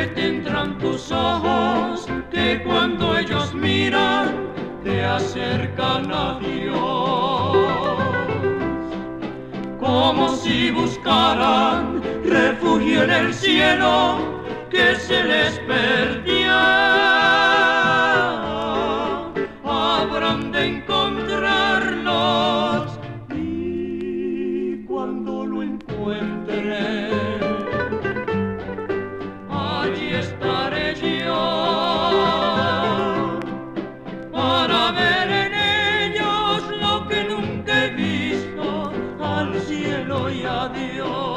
que tendrán tus ojos, que cuando ellos miran te acercan a Dios, como si buscaran refugio en el cielo que se les perdía. Habrán de encontrarlos y cuando lo encuentren, allí estaré yo para ver en ellos lo que nunca he visto, al cielo y a Dios.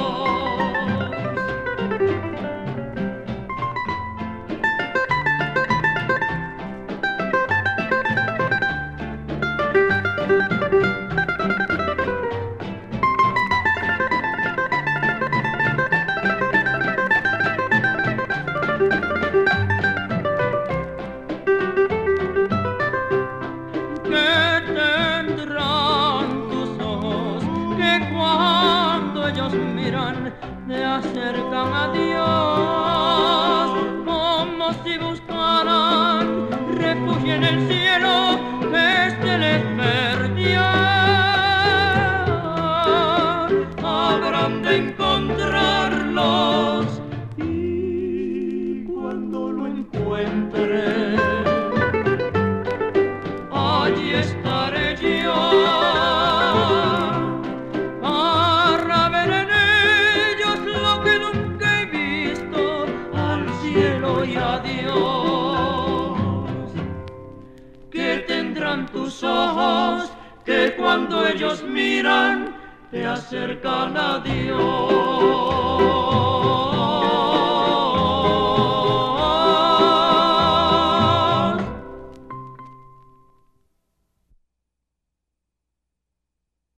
Miran, te acercan a Dios, como si buscaran refugio en el cielo que se les perdía. Habrán de encontrarlos y cuando lo encuentren, allí estaré yo. Y a Dios, que tendrán tus ojos, que cuando ellos miran te acercan a Dios.